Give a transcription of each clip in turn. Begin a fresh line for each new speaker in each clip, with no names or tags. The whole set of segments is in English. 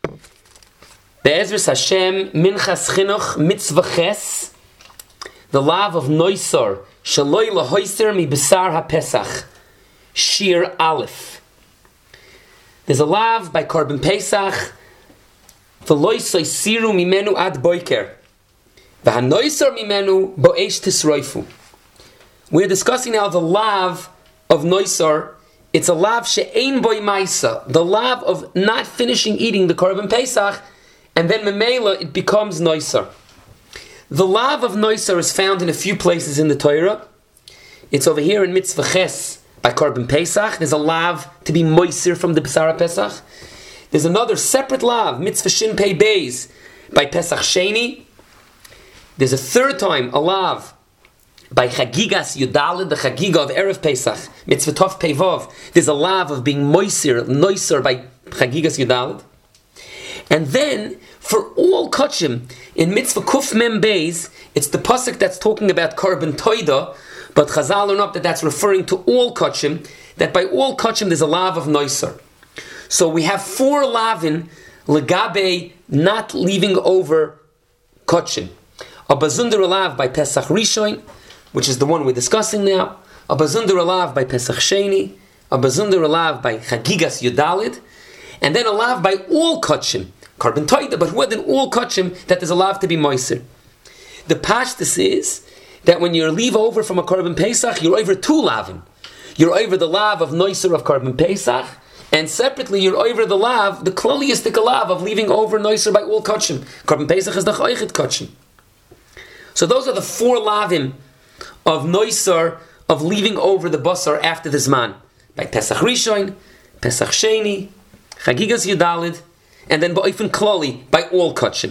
Be'ezras Hashem, Minchas Chinuch, Mitzvah Ches, the lav of Noisor, Shaloi Lahoiser Mi Besar HaPesach, Shir Aleph. There's a lav by Korban Pesach, V'loi Soisiru Mimenu Ad Boiker, V'hanoisor Mimenu Bo'esh Tisroifu. We're discussing now the lav of Noisor. It's a lav she'ein boi maisa, the lav of not finishing eating the Korban Pesach, and then memela it becomes Noisor. The lav of Noisor is found in a few places in the Torah. It's over here in Mitzvah Ches by Korban Pesach. There's a lav to be moisir from the Besar Pesach. There's another separate lav, Mitzvah Shin Pei Beis, by Pesach Sheni. There's a third time a lav by Chagigas Yudalid, the Chagiga of Erev Pesach, Mitzvah Tov Pei Vov. There's a lav of being moisir, noiser by Chagigas Yudalid. And then, for all kachim, in Mitzvah Kuf Mem Beis, it's the pasuk that's talking about Korban Toida, but Chazal learn up that that's referring to all kachim, that by all kachim there's a lav of noiser. So we have 4 lavin, legabe, not leaving over kachim. A Bazundar lav by Pesach Rishon, which is the one we're discussing now, a Bazundar lav by Pesach Sheni, a Bazundar lav by Chagigas Yudalid, and then a lav by all kachim, Korban Toida, but more than all kachim, that there's a lav to be moiser. The pashtus is that when you leave over from a Korban Pesach, you're over 2 lavim. You're over the lav of noiser of Korban Pesach, and separately you're over the lav, the kloliistic lav of leaving over noiser by all kachim. Korban Pesach is the choichet kachim. So those are the 4 lavim of noiser, of leaving over the basar after the zman. By Pesach Rishon, Pesach Sheni, Chagigas Yudalid, and then Ba'ofen Klali, by all kachim.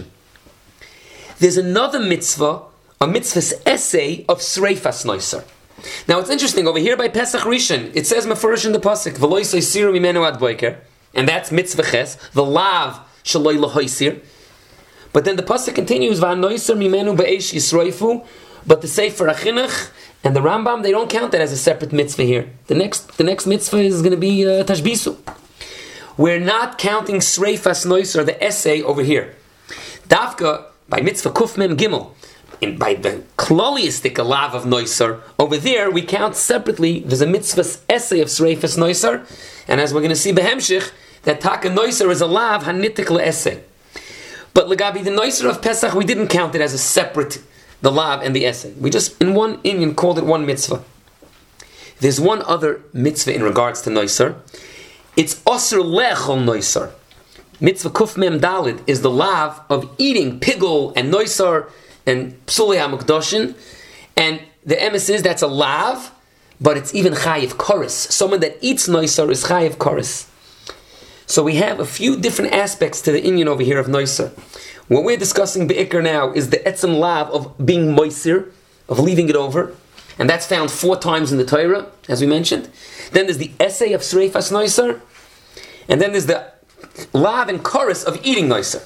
There's another mitzvah, a mitzvah's essay of Sreifas Noiser. Now it's interesting, over here by Pesach Rishon, it says Mefurish in the pasuk, V'loi soisiru mimenu ad boiker, and that's mitzvah ches, the lav shaloi lahoisir. But then the pasuk continues, V'hanoiser mimenu ba'esh yisroifu, but the Sefer HaChinuch and the Rambam, they don't count that as a separate mitzvah here. The next mitzvah is going to be Tashbisu. We're not counting Sreifas Noiser, the essay over here. Dafka, by Mitzvah Kuf Mem Gimel, by the kloliistic lav of Noiser, over there we count separately, there's a mitzvah's essay of Sreifas Noiser, and as we're going to see Behemshich, that Taka Noiser is a lav hanitik essay. But Legabi, the Noiser of Pesach, we didn't count it as a separate, the lav and the essay. We just, in one Inyan, called it one mitzvah. There's one other mitzvah in regards to Noiser. It's Osir Lechol Noiser. Mitzvah Kuf Mem Dalid is the lav of eating pigul and Noiser and Psulei HaMukdoshin. And the emes is that's a lav, but it's even Chayiv Koris. Someone that eats Noiser is Chayiv Koris. So we have a few different aspects to the Inyan over here of Noiser. What we're discussing Be'ikr now is the Etzem lav of being Moisir, of leaving it over. And that's found 4 times in the Torah, as we mentioned. Then there's the essay of Sreifas Noiser. And then there's the lav and chorus of eating Noiser.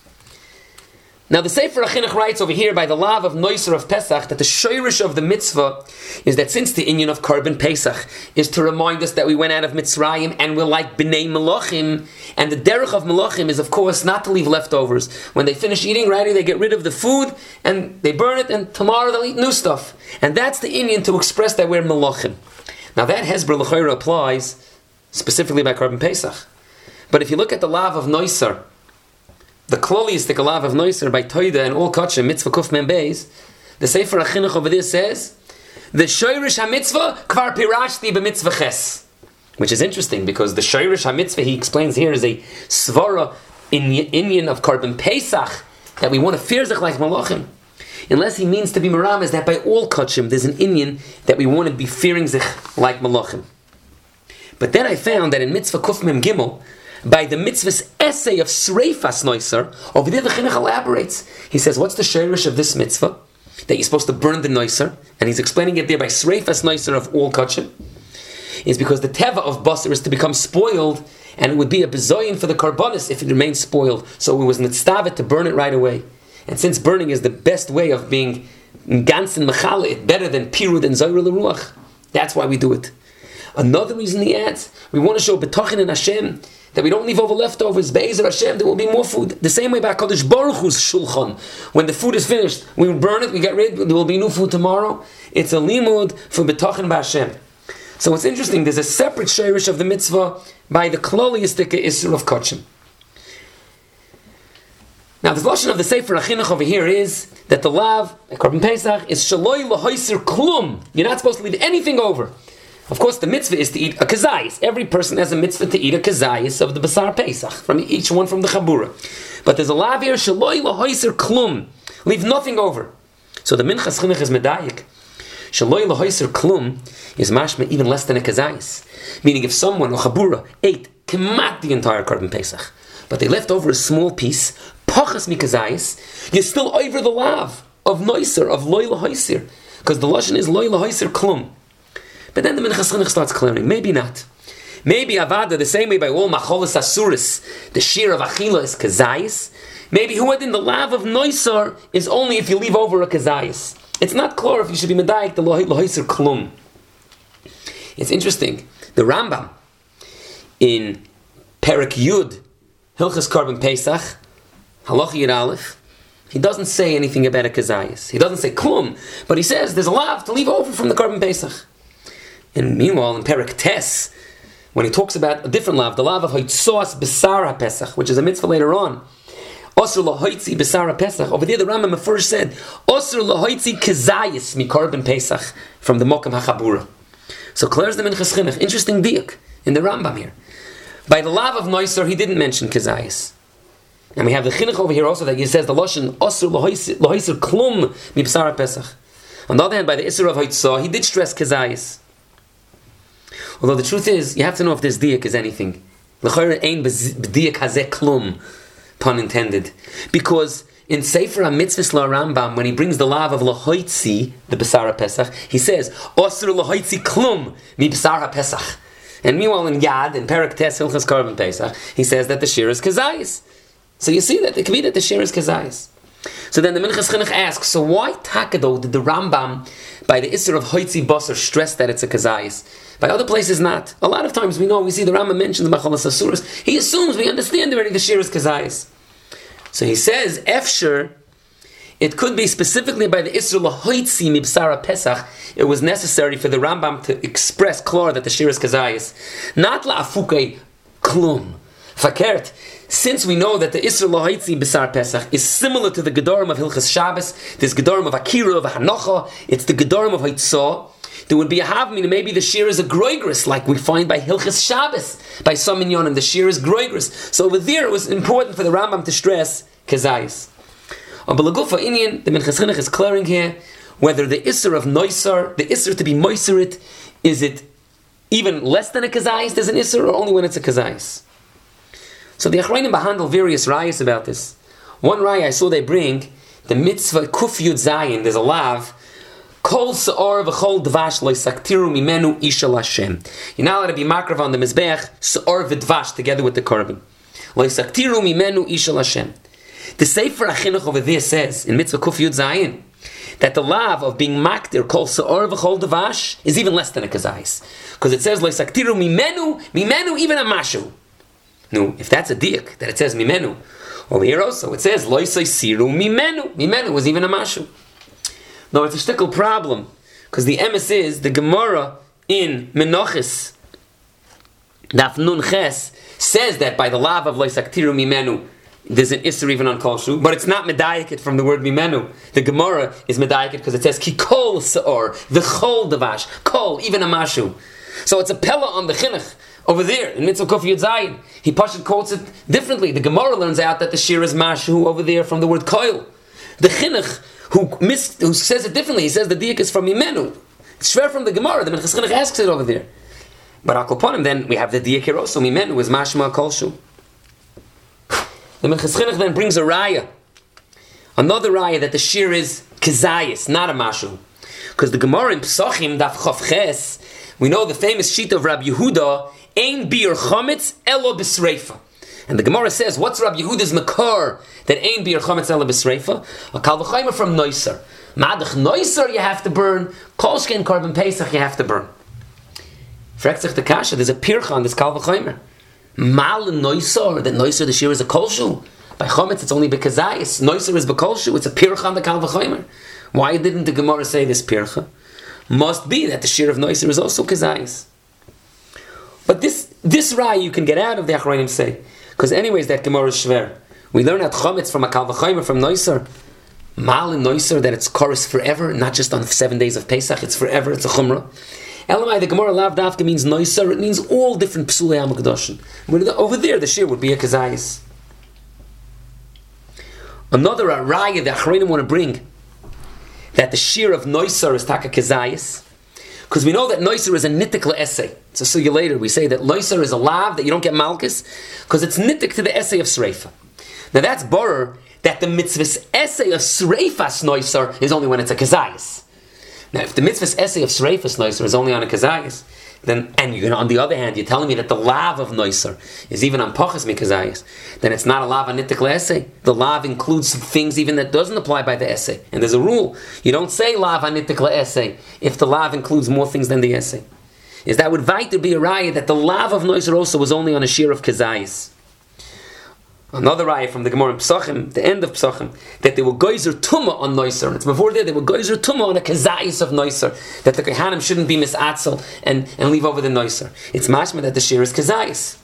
Now the Sefer HaChinuch writes over here by the lav of Noiser of Pesach that the shoirish of the mitzvah is that since the inyan of Korban Pesach is to remind us that we went out of Mitzrayim and we're like Bnei Melachim, and the derech of Melachim is of course not to leave leftovers. When they finish eating, right, they get rid of the food and they burn it, and tomorrow they'll eat new stuff. And that's the inyan to express that we're Melachim. Now that Hezbollah L'chayra applies specifically by Korban Pesach. But if you look at the lav of Noiser, the kloliistic lav of Noiser by Toida and all kachim, mitzvah kuf mem beis, the Sefer HaChinuch over there says, the shoirish ha-mitzvah kvar pirashti b'mitzvah ches. Which is interesting, because the shoirish ha-mitzvah, he explains here, is a svara inyan of Korban Pesach, that we want to fear zich like malachim. Unless he means to be maram, is that by all kachim, there's an inyan that we want to be fearing zich like malachim. But then I found that in mitzvah kuf mem gimel, by the mitzvah's essay of Sreifas Noiser, over there the Chinuch elaborates. He says, what's the shirish of this mitzvah? That you're supposed to burn the Noiser. And he's explaining it there by Sreifas Noiser of all kachim. Is because the teva of basar is to become spoiled, and it would be a bezoyin for the karbonis if it remains spoiled. So it was nitztavet to burn it right away. And since burning is the best way of being ganzen mechale, better than pirud and zoyre l'ruach, that's why we do it. Another reason he adds, we want to show betachin in Hashem, that we don't leave over leftovers. Be'ezer Hashem, there will be more food. The same way by HaKadosh Baruch Hu's shulchan. When the food is finished, we burn it, we get rid, there will be new food tomorrow. It's a limud for B'tachin B'Hashem. So what's interesting, there's a separate shirish of the mitzvah by the kloliistic Isser of Kachim. Now the lashon of the Sefer HaChinuch over here is that the lav, Korban Pesach, is shaloi lahoiser klum. You're not supposed to leave anything over. Of course, the mitzvah is to eat a kazayis. Every person has a mitzvah to eat a kazayis of the Basar Pesach, from each one from the Chabura. But there's a lav here, shaloi lahoiser klum. Leave nothing over. So the Minchas Chinuch is medayik. Shaloi lahoiser klum is mashma even less than a kazayis. Meaning if someone, or Chabura, ate kemat the entire Korban Pesach, but they left over a small piece, pachas mikazayis, you're still over the lav of noiser, of loy lahoiser. Because the lashon is loy lahoiser klum. But then the Minchas Chinuch starts clearing. Maybe not. Maybe Avada, the same way by all Macholas Asuris, the shear of Achila is Kazayis. Maybe Huadin, the lav of Noisar, is only if you leave over a Kazayis. It's not clear if you should be Medayik, the Lohiser Klum. It's interesting. The Rambam, in Perek Yud, Hilchas Korban Pesach, Halacha Yud Aleph, he doesn't say anything about a Kazayis. He doesn't say Klum, but he says there's a lav to leave over from the Korban Pesach. And meanwhile, in Perek Tes, when he talks about a different lav, the lav of Hoitzos Besar HaPesach, which is a mitzvah later on, Osur Lahoitzi Besar HaPesach, over there the Rambam first said, Osur Lahoitzi Kazayis Mi Korban Pesach, from the Mokam HaChabura. So clears the Minchas Chinuch. Interesting diuk in the Rambam here. By the lav of Noisar, he didn't mention Kazayis. And we have the Chinuch over here also that he says the Lashon Osur Lahoitzi Klum Mi Besar HaPesach. On the other hand, by the Isser of Hoitzah, he did stress Kazayis. Although the truth is, you have to know if this diak is anything. L'chayre ein b'diak hazeh klum, pun intended. Because in Sefer HaMitzvahs LaRambam, when he brings the lav of Lahoitzi, the Besar HaPesach, he says, Osur Lahoitzi klum, mi Besar HaPesach. And meanwhile in Yad, in Perek Tes Hilchas Korban Pesach, he says that the shir is Kazayis. So you see that it could be that the shir is Kazayis. So then the Minchas Chinuch asks, so why Takado did the Rambam, by the Isser of Hoitzi Basar, stress that it's a Kazayis? By other places not. A lot of times we see the Rambam mentions the Macholas Asuras. He assumes we understand already the shir is Kazayis. So he says, Efsher, it could be specifically by the Isser Lahoitzi Mibsara Pesach, it was necessary for the Rambam to express clear that the shir is Kazayis. Not La'afuke Klum. Fakert. Since we know that the Isser Lahoitzi Besar Pesach is similar to the Gedorim of Hilchas Shabbos, this Gedorim of Akira, of Hanocha, it's the Gedorim of Hoitzah, there would be a havmin, maybe the shir is a groigris, like we find by Hilchas Shabbos, by some minyanim, the shir is groigris. So over there, it was important for the Rambam to stress Kazayis. On Balagufa Inyan, the Minchas Chinuch is clearing here whether the Isser of Noisar, the Isser to be Moiserit, is it even less than a Kazayis, there's an Isser, or only when it's a Kazayis? So the Achrayim behandle various rayas about this. One raya I saw they bring, the mitzvah Kuf Yud Zayin, there's a lav, Kol Se'or V'chol Dvash Lo Saktiru Mimenu Isha Lashem. You're not allowed to be makrav on the Mizbeach, Se'or V'dvash, together with the Korban. Lo Saktiru Mimenu Isha Lashem. The Sefer HaChinuch over there says, in mitzvah Kuf Yud Zayin, that the lav of being maktir, Kol Se'or V'chol Dvash, is even less than a Kazayis. Because it says, Lo Saktiru Mimenu, even a Mashu. No, if that's a diak, that it says mimenu. Over here also, it says, loisai siru mimenu. Mimenu was even a mashu. No, it's a shtickle problem. Because the emes is, the Gemara in Menachis, Daf Nun Ches, says that by the lav of loisaktiru mimenu, there's an isser even on kolshu, but it's not medayikit from the word mimenu. The Gemara is medayikit because it says, ki kol se'or, the chol devash, kol, even a mashu. So it's a pella on the chinuch. Over there, in Mitzvah Kuf Yud Zayin, he Pashut quotes it differently. The Gemara learns out that the shir is mashu over there from the word koil. The chinuch, who says it differently, he says the diak is from imenu. It's shver from the Gemara. The Minchas Chinuch asks it over there. But Akoponim, then we have the diak here also. Imenu is mashma kolshu. The Minchas Chinuch then brings a raya. Another raya that the shir is kazayis, not a mashu. Because the Gemara in Pesachim, Daf Chof Ches, we know the famous sheet of Rabbi Yehuda, Ein bir chometz elo b'sreifa. And the Gemara says, what's Rabbi Yehuda's makar that ein bir chometz elo b'sreifa? A kal v'chaymer from Noisar. Madach Noisar you have to burn, kolshken Korban Pesach you have to burn. Fragt sich the kasha, there's a pircha on this kal v'chaymer. Mal Noisor, that Noisor, the shear is a kolshu. By Chometz, it's only Bekazayis. Noisor is Bekolshu, it's a pircha on the Kal V'chomer. Why didn't the Gemara say this pircha? Must be that the shear of Noisor is also Kazayis. But this Rai you can get out of the Achronim say, because anyways that Gemara is shver. We learn at Chometz from a Kal V'chomer, from Noisor, Mal and Noisor, that it's chorus forever, not just on 7 days of Pesach, it's forever, it's a Chumrah. Elamai, the Gemara Lav Dafka means Noisor, it means all different Psulei HaMekdoshim. Over there, the shear would be a Kazayis. Another Raya the Achronim want to bring, that the shear of Noisor is Taka Kazayis, because we know that Noisor is a nitik essay. So see you later, we say that Noisor is a lav, that you don't get Malkus, because it's nitik to the essay of Sreifa. Now that's borer, that the mitzvah's essay of Sreifas Noisor is only when it's a Kazayis. Now if the mitzvah's essay of Sreifas Noisor is only on a Kazayis, then, and you're, on the other hand, you're telling me that the lav of Noisor is even on Pachas Mikazayis, then it's not a lav on nitik essay. The lav includes things even that doesn't apply by the essay. And there's a rule, you don't say lav on nitik essay if the lav includes more things than the essay. Is that would weiter be a raya that the lav of Noisor also was only on a shear of Kazayis. Another raya from the Gemara in Pesachim, the end of Pesachim, that they were geyser tumah on Noisor. And it's before there, they were geyser tumah on a Kazayis of Noisor, that the Kehanim shouldn't be misatzel and leave over the Noisor. It's mashma that the shear is Kazayis.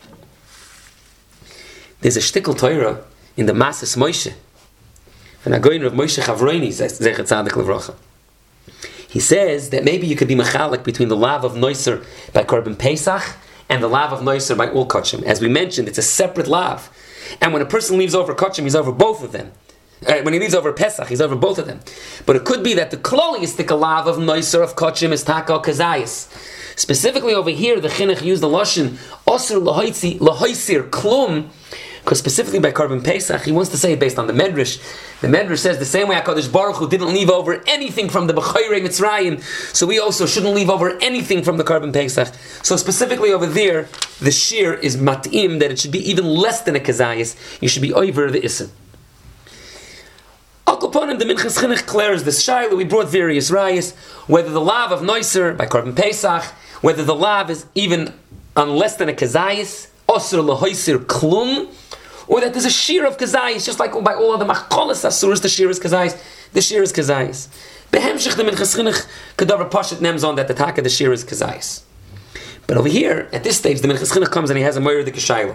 There's a shtickle Torah in the Masas Moshe, and a goyin of Moshe Chavroini, Zechet Tzadik Levracha. He says that maybe you could be mechalik between the lav of Noisor by Korban Pesach and the lav of Noisor by Ul Kachim. As we mentioned, it's a separate lav. And when a person leaves over Kachim, he's over both of them. When he leaves over Pesach, he's over both of them. But it could be that the kloliistic lav of Noisor of Kachim is Taka Kazayis. Specifically over here, the Chinuch used the Lashon Osir Lahoisir Klum, because specifically by Korban Pesach, he wants to say it based on the Medrash. The Medrash says the same way HaKadosh Baruch Hu didn't leave over anything from the B'chayrei Mitzrayim, so we also shouldn't leave over anything from the Korban Pesach. So specifically over there, the shear is mat'im, that it should be even less than a Kazayis. You should be over the Issa. Al-Koponim, the Minchas Chinuch declares this Shaila. We brought various rayas, whether the lav of Noisor by Korban Pesach, whether the lav is even on less than a Kazayis, Osir Lahoisir Klum, or that there's a shear of Kazayis, just like by all other Machkolas Asuras, the shear is Kazayis. The shear is Kazayis. Behemshich the Minchas Chinuch Kedavar Pashat nems on that the Taka the shear is Kazayis. But over here, at this stage, the Minchas Chinuch comes and he has a Moira de Kishayla.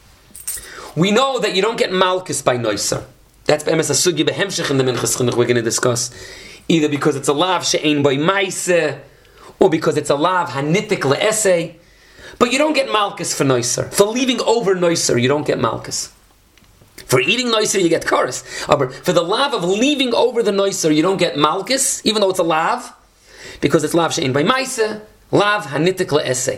We know that you don't get Malkus by Noisor. That's Be'emes HaSugya Behemshich in the Minchas Chinuch we're going to discuss. Either because it's a lav she'ein by Maise, or because it's a lav hanitik le'esei. But you don't get Malkus for Noisor. For leaving over Noisor, you don't get Malkus. For eating Noisor, you get Chorus. But for the lav of leaving over the Noisor, you don't get Malkus, even though it's a lav, because it's lav she'ein by Maise, lav hanitik le'esei.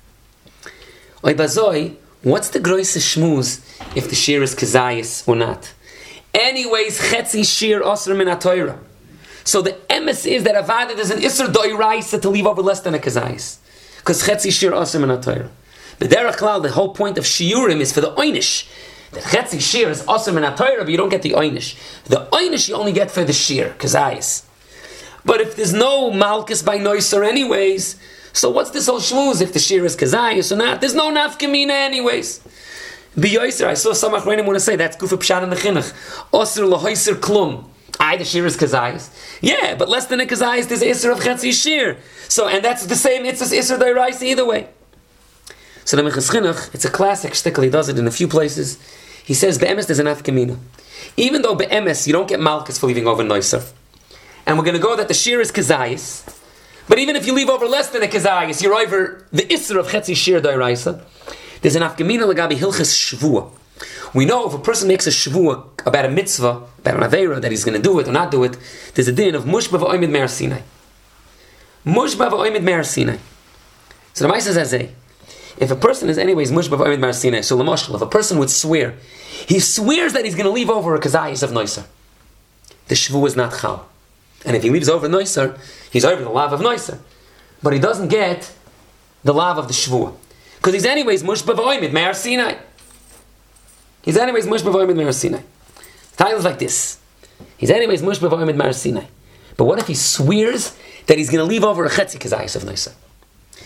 Oy bazoi, what's the groisest shmuz if the shear is Kazayis or not? Anyways, chetzi shear osr min ha-Torah. So the emes is that avada there's an isser doiraisa to leave over less than a Kazayis, because chetzi shear osr min ha-Torah. But derech klal, the whole point of shiurim is for the oynish. The chetzi shear is osr min ha-Torah, but you don't get the oynish. The oynish you only get for the shear Kazayis. But if there's no malchus by Noisor anyways, so what's this whole shmuz if the shear is Kazayis or not? There's no nafkamina anyways. B'yoyser, I saw some achronim want to say that's gufa pshat in the chinuch. Osir lahoiser klum. The shear is Kazayis. Yeah, but less than a Kazayis, there's Isser of Chetzi shear. So, and that's the same, it's Isser Dairaisa either way. So the Minchas Chinuch, it's a classic shtickle, he does it in a few places. He says, Be'emes there's an afkamina. Even though Be'emes, you don't get Malkus for leaving over Noisor. And we're going to go that the shear is Kazayis. But even if you leave over less than a Kazayis, you're over the Isser of Chetzi shear Dairaisa. There's an afkamina lagabi hilchas shvua. We know if a person makes a shvua about a mitzvah, about an aveira, that he's going to do it or not do it, there's a din of mushba v'oimid me'ar Sinai. Mushba v'oimid me'ar Sinai. So the Maisa says, if a person is anyways mushba v'oimid me'ar Sinai, so l'moshel, if a person would swear, he swears that he's going to leave over a Kazayis of Noisor. The shvua is not chal. And if he leaves over Noisor, he's over the lav of Noisor. But he doesn't get the lav of the shvua. Because he's anyways mushba v'oimid me'ar Sinai. He's anyways mushba v'oimid me'ar Sinai. The title is like this. He's anyways mushba v'oimid me'ar Sinai. But what if he swears that he's going to leave over a chetzi Kazayis of Noisor?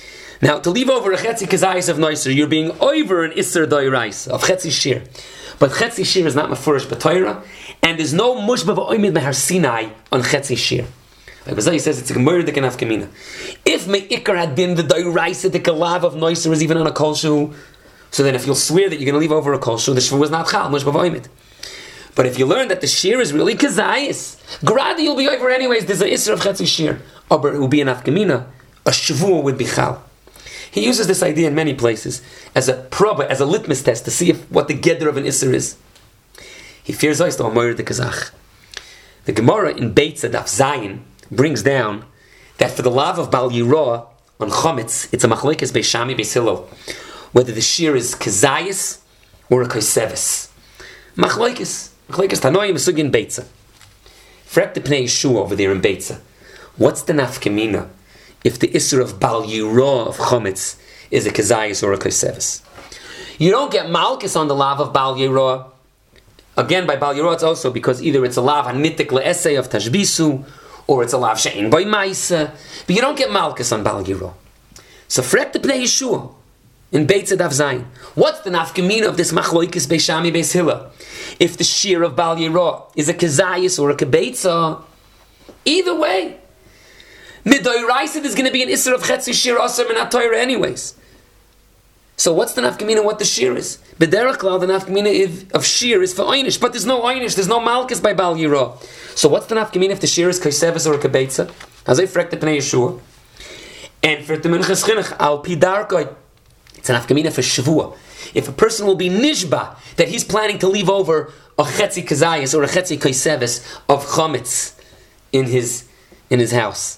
Now, to leave over a chetzi kazayis of noiser, you're being over an isser doiraisa of chetzi shir. But chetzi shir is not mefurish b'Torah, and there's no mushba v'oimid mehar Sinai on chetzi shir. Like Bazai says, it's a gemara dik enough kamina. If me'ikar had been the doiraisa, the kalav of noiser is even on a kolshu, so then if you'll swear that you're going to leave over a kolshu, the shvu was not chal, mushba v'oimid. But if you learn that the shir is really kazayis, grada you'll be over anyways, there's an isser of chetzi shir. But it will be an afkamina, a shvu would be chal. He uses this idea in many places as a proba, as a litmus test to see what the gedder of an isser is. He fears us to Amor de Kazach. The Gemara in Beitza Daf Zayin brings down that for the lav of Bal Yirah on Chometz, it's a machlekes Beis Shammai Beis Hillel, whether the shear is kazayis or a kaisevis. Machlekes Tanoim Sugin Beitza. Frek the Pnei Yeshua over there in Beitza. What's the nafkamina if the isser of Bal Yirah of Chometz is a kazayis or a kaisevis? You don't get malchus on the lav of Bal Yirah. Again, by Bal Yirah, it's also because either it's a lav hanitik le'esei of tashbisu, or it's a lav she'en by ma'isa, but you don't get malchus on Bal Yirah. So frek the Pnei Yeshua in Beitza Daf Zayin. What's the nafkamina of this machloikis Beis Shammai Beis Hillel? If the shear of Bal Yirah is a kazayis or a kebeitza, either way, midoiraisa there's going to be an isser of chetzi shir aser min HaTorah anyways. So what's the nafkamina? What the shir is? B'derech klal the nafkamina of shir is for einish, but there's no einish, there's no malchus by Bal Yirah. So what's the nafkamina if the shir is kaiseves or a kebeitza? As I frek the Pnei Yeshua, and for the minchas chinuch al pidarkoi, it's an nafkamina for shavua. If a person will be nishba that he's planning to leave over a chetzi kazayis or a chetzi kaiseves of chometz in his house.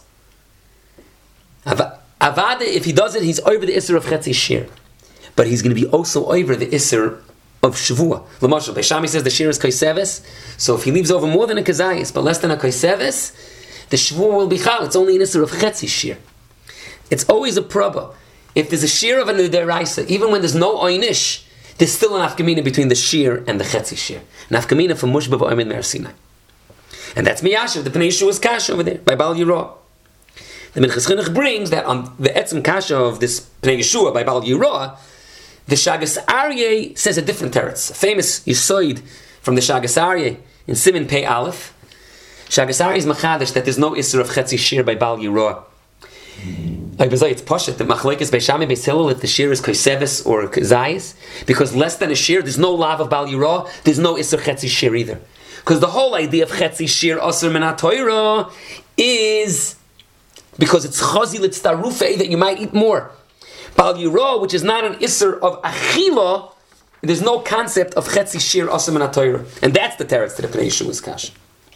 Avada, if he does it, he's over the isser of chetzi shir. But he's going to be also over the isser of shavua. L'mashal, Beis Shammai says the shir is kaiseves, so if he leaves over more than a kazayis, but less than a kaiseves, the shavua will be chal. It's only an isser of chetzi shir. It's always a proba. If there's a shir of a nuderaisa, even when there's no oynish, there's still an afkamina between the shir and the chetzi shir. An afkamina for mushba v'oimid me'ar Sinai. And that's miyashav, the Pnei Yeshua's kasha over there, by Bal Yirah. The Minchas Chinuch brings that on the etzem kasha of this Pnei Yeshua by Bal Yirah, the Shagas Aryeh says a different teretz. A famous yisoid from the Shagas Aryeh in Siman Pei Aleph. Shagas Aryeh is machadish that there's no isser of chetzi shir by Bal Yirah. It's poshet the machlekes Beis Shammai Beis Hillel if the shir is kaiseves or kazayis, because less than a shir there's no lav of Bal Yirah, there's no isser chetzi shir either. Because the whole idea of chetzi shir aser min HaTorah is because it's chazi litztarufei that you might eat more. Bal Yirah, which is not an isser of achila, there's no concept of chetzi shir aser min HaTorah, and that's the teretz to the Pnei Yeshua's kasha.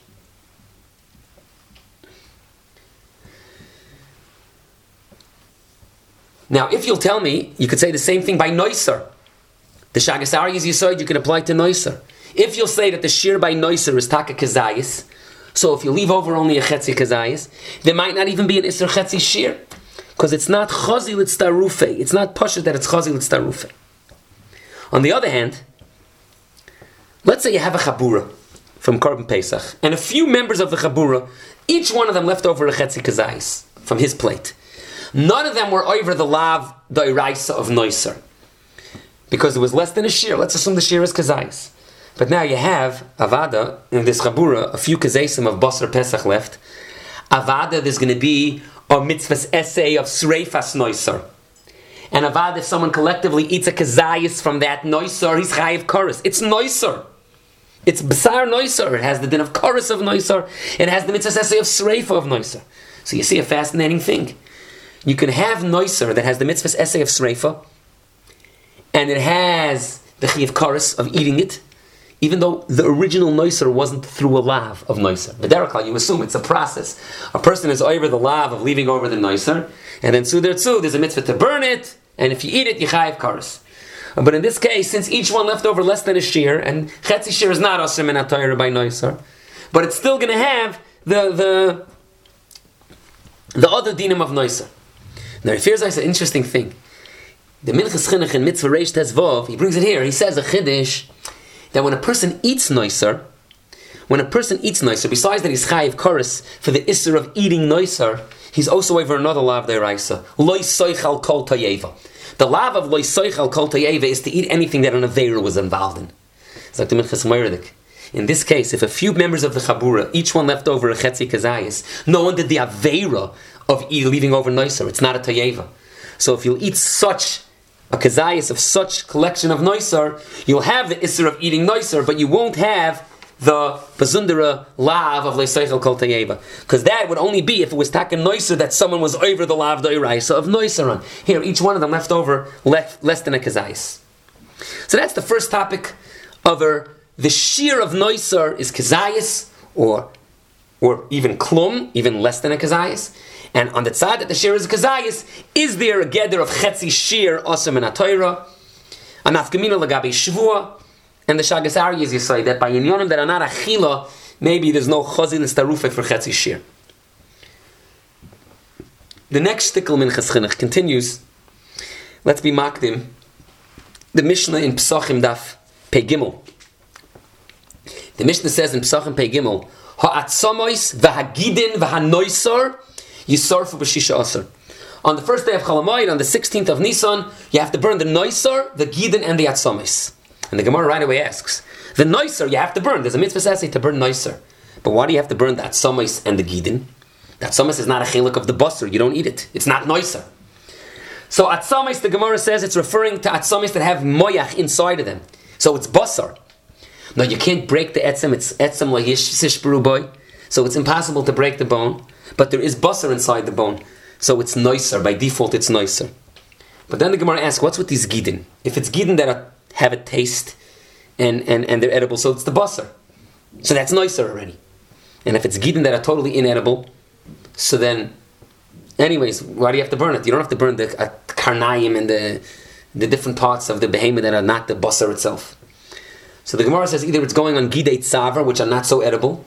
Now, if you'll tell me, you could say the same thing by noiser. The Shagas Aryeh yisoid you can apply to noiser. If you'll say that the shir by noiser is taka kazayis, so if you leave over only a chetzi kazayis, there might not even be an isser chetzi shir, because it's not chazi litztarufe. It's not pashut that it's chazi litztarufe. On the other hand, let's say you have a chabura from Korban Pesach, and a few members of the chabura, each one of them left over a chetzi kazayis from his plate. None of them were over the lav doiraisa of noiser, because it was less than a shir. Let's assume the shir is kazayis. But now you have avada in this chabura, a few kazesim of basar pesach left. Avada, there's going to be a mitzvah's essay of sreifas noiser. And avada, if someone collectively eats a kazayis from that noiser, he's chayiv koros. It's noiser. It's basar noiser. It has the din of koros of noiser. It has the mitzvah's essay of sreifa of noiser. So you see a fascinating thing. You can have noiser that has the mitzvah's essay of sreifa, and it has the chayiv koros of eating it, even though the original noiser wasn't through a lav of noiser. But derechal, you assume it's a process. A person is over the lav of leaving over the noiser, and then there's a mitzvah to burn it, and if you eat it, you chayiv koros. But in this case, since each one left over less than a shear, and chetzi shear is not aser min HaTorah by noiser, but it's still going to have the other dinim of noiser. Now, if here's an interesting thing. The Minchas Chinuch in Mitzvah Reish Tezvav, he brings it here. He says a chiddush that when a person eats noiser, besides that he's chayiv koros for the isser of eating noiser, he's also over another law of D'oraisa. Loi soichal kol tayeva. The law of loi soichal kol tayeva is to eat anything that an aveira was involved in. It's like the Minchas Moiridik. In this case, if a few members of the Chabura, each one left over a chetzi kazayis, no one did the aveira of leaving over noiser. It's not a tayeva. So if you'll eat such a kazayis of such collection of noiser, you'll have the isser of eating noiser, but you won't have the bazundera lav of leiseichel kol tayeva, because that would only be if it was taken noiser that someone was over the lav d'oraisa of noiser on. Here, each one of them left over less than a kazayis. So that's the first topic of the shear of noiser is kazayis or even klum, even less than a kazayis. And on the side that the shear is a kazayis, is there a gather of chetzi shear osam in a Torah, a nafkamina lagabi shvua, and the Shagas argues, you say, that by inyonim that are not achila, maybe there's no chazin and starufek for chetzi shear. The next shtickle Minchas Chinuch continues. Let's be makdim. The Mishnah in Pesachim Daf Pei Gimel. The Mishnah says in Pesachim Pei Gimel, ha'atzomois v'hagidin v'hanoisor yisorfu b'shisha asar. On the first day of Cholamoid, on the 16th of Nisan, you have to burn the noisor, the gidin, and the atzomois. And the Gemara right away asks, the noiser you have to burn. There's a mitzvah essay to burn noiser. But why do you have to burn the atzomis and the gidin? The atzomis is not a chelik of the basar. You don't eat it. It's not noiser. So atzomis, the Gemara says, it's referring to atzomis that have moyach inside of them. So it's basar. No, you can't break the etzem. It's etzem like yish boy. So it's impossible to break the bone. But there is basar inside the bone. So it's noiser. By default, it's noiser. But then the Gemara asks, what's with these gidin? If it's gidin that have a taste and they're edible, so it's the basar. So that's nicer already. And if it's gidin that are totally inedible, so then, anyways, why do you have to burn it? You don't have to burn the karnayim and the different parts of the behemoth that are not the basar itself. So the Gemara says either it's going on gidei tzavar, which are not so edible,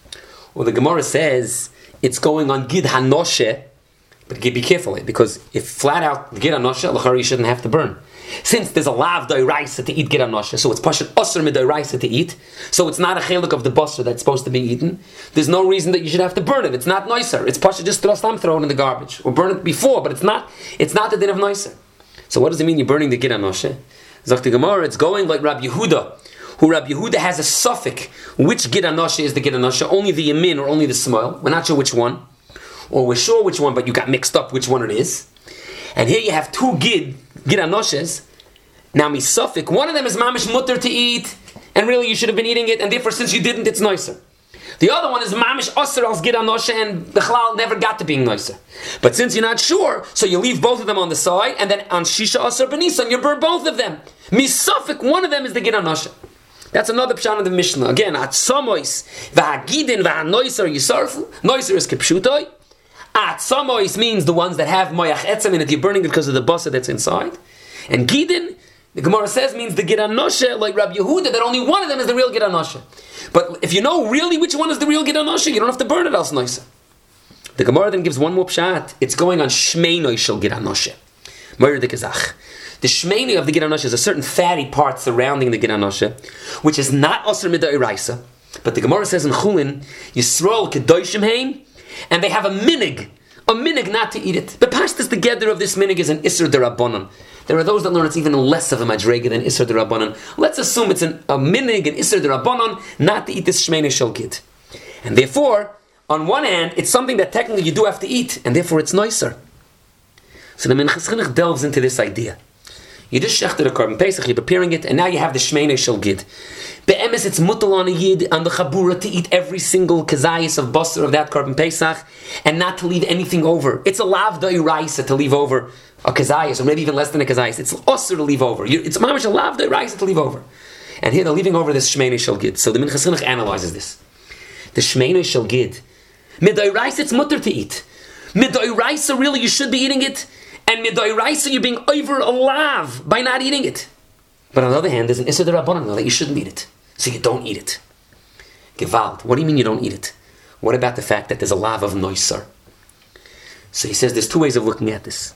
or the Gemara says it's going on gid hanoshe, but be careful, because if flat out gid hanoshe, l'chari you shouldn't have to burn. Since there's a lav d'oraisa to eat gid hanoshe, so it's pashat osir midoraisa to eat, so it's not a chelik of the basar that's supposed to be eaten. There's no reason that you should have to burn it. It's not noiser. It's pashat just throw it in the garbage or burn it before, but it's not the din of noiser. So what does it mean you're burning the gid hanoshe? Zok the Gemara, it's going like Rabbi Yehuda, who Rabbi Yehuda has a suffix which gid hanoshe is the gid hanoshe, only the yamin or only the small. We're not sure which one, or we're sure which one, but you got mixed up which one it is. And here you have two gid hanoshes. Now misafik, one of them is mamish mutter to eat, and really you should have been eating it, and therefore since you didn't, it's nicer. The other one is mamish osir als gid hanoshe, and the chalal never got to being nicer. But since you're not sure, so you leave both of them on the side, and then on shisha osir benisan, you burn both of them. Misafik, one of them is the gid hanoshe. That's another pshan of the Mishnah. Again, atzomois v'hagidin v'hanoiser yisarfu. Noiser is kipshutoi. Atzomois means the ones that have moyach etzem in it. You're burning it because of the basa that's inside. And gidin, the Gemara says, means the gid hanoshe, like Rabbi Yehuda, that only one of them is the real gid hanoshe. But if you know really which one is the real gid hanoshe, you don't have to burn it else nicer. The Gemara then gives one more pshat. It's going on shmeinoi shel gid hanoshe. Moir de Kazach. The shmeini of the gid hanoshe is a certain fatty part surrounding the gid hanoshe, which is not osir midoraisa. But the Gemara says in Chulin, Yisrael kedoshim hein, and they have a minig not to eat it. The pashtas together of this minig is an isser derabanan. There are those that learn it's even less of a madrega than isser derabanan. Let's assume it's a minig, an isser derabanan, not to eat this shmeini shel gid. And therefore, on one hand, it's something that technically you do have to eat, and therefore it's nicer. So the Minchas Chinuch delves into this idea. You just shechted a korban pesach, you're preparing it, and now you have the shmeini shel gid. Be'emes, it's mutal on a yid, on the chabura, to eat every single kazayis of basar of that korban pesach, and not to leave anything over. It's a lav d'oraisa to leave over a kazayis, or maybe even less than a kazayis. It's osir to leave over. It's mamash a lav d'oraisa to leave over. And here they're leaving over this shmeini shel gid. So the Minchas Chinuch analyzes this. The shmeini shel gid, midoraisa it's mutter to eat. Midoraisa really you should be eating it. And midoraisa you're being over a lav by not eating it. But on the other hand, there's an issur d'rabbanan that you shouldn't eat it. So you don't eat it. Gewalt. What do you mean you don't eat it? What about the fact that there's a lav of noiser? So he says there's two ways of looking at this.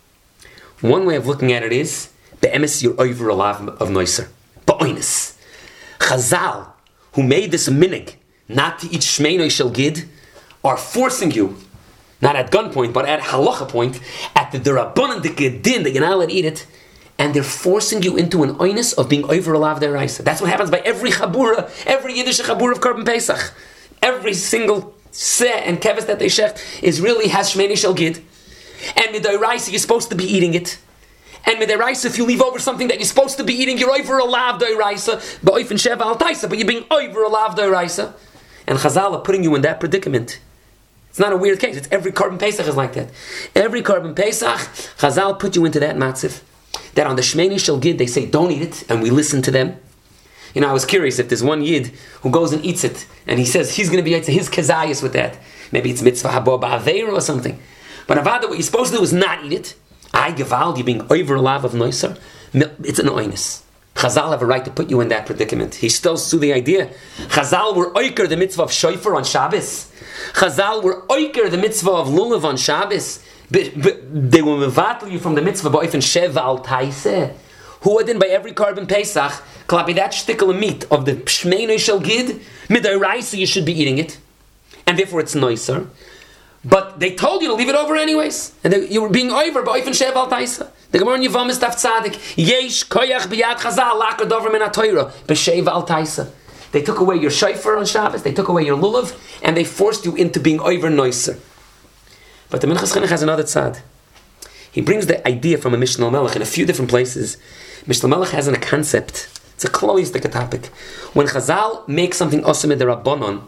One way of looking at it is, be'emes you're over a lav of noiser. Ba'oinus. Chazal, who made this minig, not to eat shmeinoi shel gid, are forcing you not at gunpoint, but at halacha point, at the Durabanan din that you're not allowed to eat it, and they're forcing you into an oinus of being over a lav deraisa. That's what happens by every chabura, every Yiddish chabura of Korban Pesach. Every single seh and keves that they shecht is really has shmeni shel gid. And midiraisa, you're supposed to be eating it. And midiraisa, if you leave over something that you're supposed to be eating, you're over a lav deraisa, ba'oifen sheva al taisa, but you're being over a lav deraisa. And Chazal are putting you in that predicament. It's not a weird case. It's every Korban Pesach is like that. Every Korban Pesach, Chazal put you into that matziv. That on the shmeni shel gid, they say, don't eat it, and we listen to them. You know, I was curious if there's one Yid who goes and eats it, and he says he's going to be his kezayis with that. Maybe it's mitzvah habo ba'aveira or something. But avada, what you're supposed to do is not eat it. I gewald, you being over a lav of noiser. It's an oinus. Chazal have a right to put you in that predicament. He still to the idea. Chazal were oiker the mitzvah of shofar on Shabbos. Chazal were oiker the mitzvah of lulav on Shabbos. But they will mevatel you from the mitzvah ba'ofen sheva al taiseh. Who are then by every Korban Pesach, klapi that shtickle of meat of the shmeinoi shel gid, midiraisa you should be eating it, and therefore it's noiser. But they told you to leave it over anyways, and you were being over by oifen shev al taisa. The Gemara in Yevamos Daf Tzadik, yesh koyach biyad chazal laker dover min ha'Torah b'shev al taisa. They took away your shofar on Shabbos, they took away your lulav, and they forced you into being over noiser. But the Minchas Chinuch has another tzad. He brings the idea from a Mishnah Melech in a few different places. Mishnah Melech has a concept. It's a kloistic topic. When Chazal makes something osam d'Rabbanon,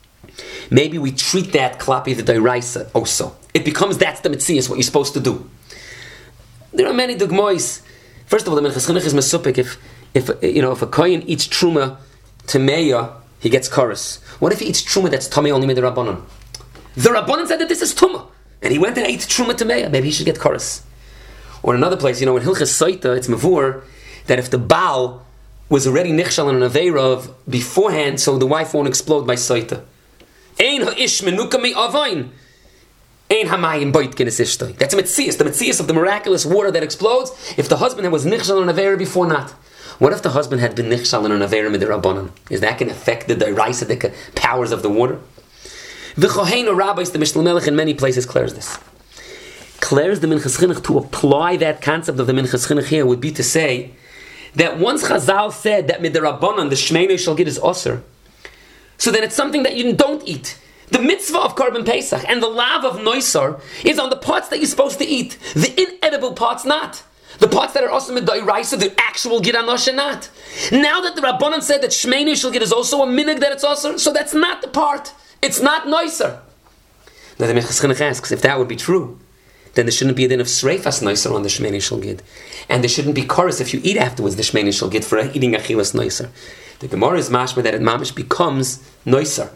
maybe we treat that klapi the deraisa also. It becomes that's the mitzias, what you're supposed to do. There are many dugmois. First of all, the Minchas Chinuch is mesupik if a kohen eats truma to meya, he gets chorus. What if he eats truma that's tamei only midrabbanon? The Rabbanon said that this is tumah, and he went and ate truma to meya. Maybe he should get chorus. Or another place, in Hilchas Soita, it's mavur that if the Baal was already nichshal on an aveirav beforehand, so the wife won't explode by Soita. Ein ha'ish menuka mi avain. Ein hamayim boit genes ishtoi. That's a metzias, the metzias of the miraculous water that explodes. If the husband was nichshal on an aveira before not. What if the husband had been nichshal on an aveira midrabanan? Is that going to affect the deraisa powers of the water? V'choheinu rabbis, the Mishnah Melech in many places clears this. Clears the Minchas Chinuch to apply that concept of the Minchas Chinuch here would be to say that once Chazal said that midrabanan the shmeinoi shel gid is osir, so then it's something that you don't eat. The mitzvah of Korban Pesach and the lav of Noisar is on the parts that you're supposed to eat. The inedible parts not. The parts that are osir midairaisa, the actual gid anosh not. Now that the Rabbanan said that shmeinoi shel gid is also a minig that it's osir, so that's not the part. It's not Noisar. Now the Minchas Chinuch asks, if that would be true, then there shouldn't be a din of sreifas noiser on the shmeinoi shel gid, and there shouldn't be chorus if you eat afterwards the shmeinoi shel gid for eating achilas noiser. The Gemara is mashma that it mamish becomes noiser.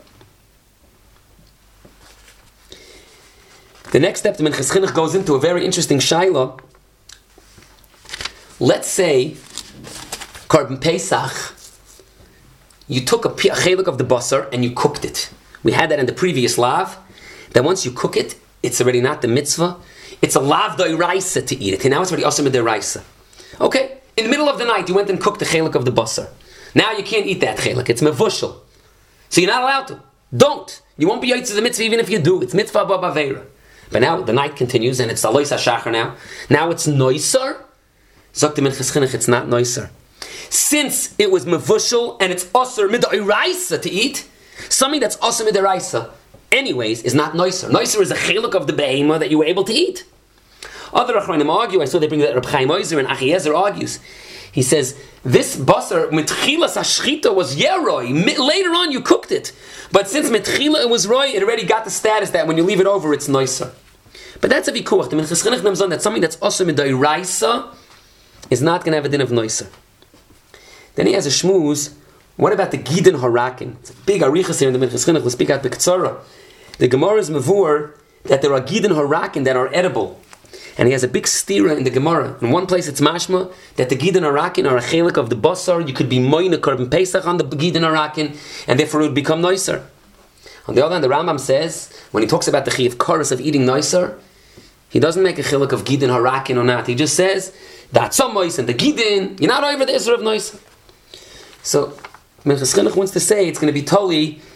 The next step, the Minchas Chinuch goes into a very interesting shaila. Let's say Korban Pesach, you took a chelik of the basar and you cooked it. We had that in the previous lav. That once you cook it, it's already not the mitzvah. It's a lav doiraisa to eat it. And now it's already awesome doiraisa. Okay, in the middle of the night, you went and cooked the chelik of the basar. Now you can't eat that chelik. It's mevushal. So you're not allowed to. Don't. You won't be yotze to the mitzvah even if you do. It's mitzvah b'aveira. But now the night continues and it's alois hashachar now. Now it's noiser. Zok the Minchas Chinuch, it's not noiser. Since it was mevushal and it's osir midoiraisa to eat, something that's osir midoiraisa anyways is not noiser. Noiser is a chiluk of the behemah that you were able to eat. Other achronim argue, I saw they bring that Reb Chaim Ozer and Achiezer argues. He says, this basar, mitchilas hashchita was yeroi. Later on you cooked it. But since mitchila it was roi, it already got the status that when you leave it over, it's noiser. But that's a vikuach. The Minchas Chinuch comes on that something that's osir midoiraisa is not going to have a din of noiser. Then he has a shmooze. What about the Gidin Harakin? It's a big arichas here in the Minchas Chinuch. We'll speak out B'Ktsara. The Gemara is mavur that there are Gidin Harakin that are edible. And he has a big stira in the Gemara. In one place it's mashma that the Gidin Harakin are a chelik of the basar. You could be moina Korban Pesach on the Gidin Harakin, and therefore it would become noiser. On the other hand, the Rambam says, when he talks about the chiv chorus of eating noiser, he doesn't make a chelik of Gidin Harakin or not. He just says, that's some mois and the Gidin, you're not over the Isra of noiser. So, Minchas Chinuch wants to say it's going to be totally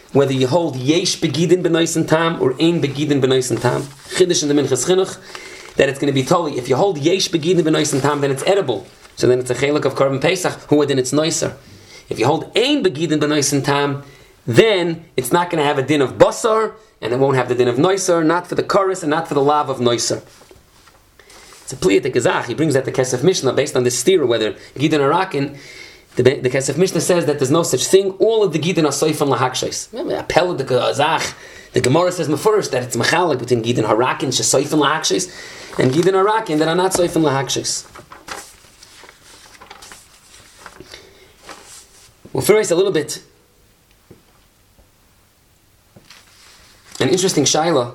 whether you hold yesh begidin b'noisen tam or ein begidin b'noisen tam. Chiddush in the Minchas Chinuch, that it's going to be totally, if you hold yesh begidin b'noisen tam, then it's edible. So then it's a chelak of Korban Pesach, who then it's noiser. If you hold ein begidin b'noisen tam, then it's not going to have a din of basar, and it won't have the din of noiser, not for the chorus and not for the lav of noiser. It's a pliyat the Gazach. He brings that the Kesef Mishnah based on this steer, whether gidin or rakin. The Kesef Mishnah says that there's no such thing. All of the gidin are soifan lahakshais. Appel the Gazach. The Gemara says first that it's machalik between gidin harakin shesoifan lahakshais and gidin harakin that are not soifan lahakshais. Well, first a little bit. An interesting shaila.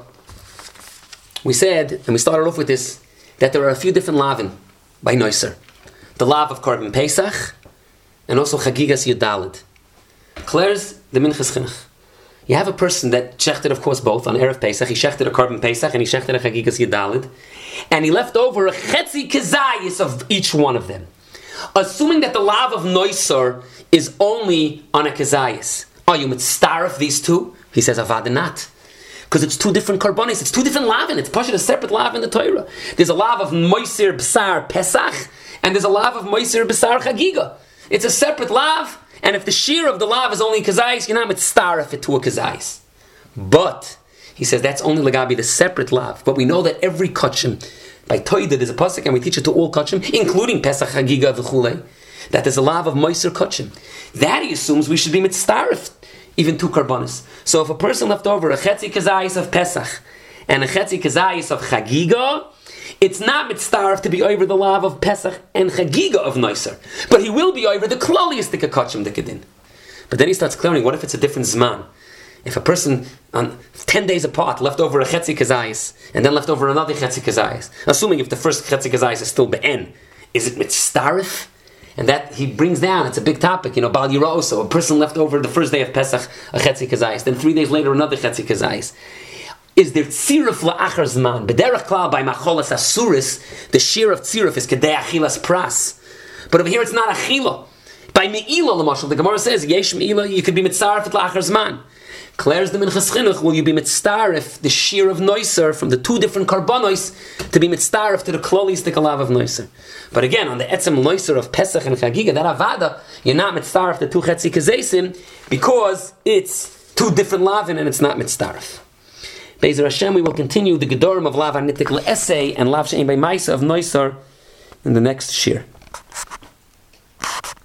We said, and we started off with this, that there are a few different lavin by Noiser. The lav of Korban Pesach, and also Chagigas Yudalid. Claire's the Minchas Chinuch. You have a person that shechted, of course, both on Erev Pesach. He shechted a Korban Pesach and he shechted a Chagigas Yudalid. And he left over a Chetzi Kezayis of each one of them. Assuming that the lav of Noiser is only on a Kezayis. Are you mitzaref these two? He says, Avad not. Because it's two different karbonis, it's two different lavin. It's pashat a separate lav in the Torah. There's a lav of Moisir B'sar Pesach, and there's a lav of Moisir B'sar Chagiga. It's a separate lav, and if the shear of the lav is only kazayis, you're not mitzaref it to a kazayis. But he says that's only lagabi the separate lav. But we know that every kachim by Toida there's a pasuk, and we teach it to all kachim, including Pesach Chagiga v'chulei, that there's a lav of Moisir kachim. That he assumes we should be mitzaref even two karbonis. So if a person left over a chetzi kazayis of Pesach and a chetzi kazayis of Chagiga, it's not mitzaref to be over the lav of Pesach and Chagiga of Noiser, but he will be over the kloliistic kachim dekadin. But then he starts clearing, what if it's a different zman? If a person on 10 days apart left over a chetzi kazayis and then left over another chetzi kazayis, assuming if the first chetzi kazayis is still be'en, is it mitzaref? And that he brings down, it's a big topic, Bal Yira also, a person left over the first day of Pesach, a Chetzi Kazayis, then 3 days later another Chetzi Kazayis. Is there Tziruf la'achar zman? B'derech klal by Macholas Asuris, the shear of Tziruf is Kedei Achilas Pras. But over here it's not Achila. By Me'ila, l'mashal, the Gemara says, Yesh Me'ila, you could be mitzaref at la'achar zman. Claire's the Minchas Chinuch, will you be mitzaref the shear of Noiser from the two different karbonos to be mitzaref to the klolistic alav of Noiser? But again, on the etzem Noiser of Pesach and Chagiga, that avada, you're not mitzaref the two chetzi kazesim because it's two different lavin and it's not mitzaref. Be'ezer Hashem, we will continue the gedorim of lav hanitik le'esei and lav she'en bei maisa of Noiser in the next shir.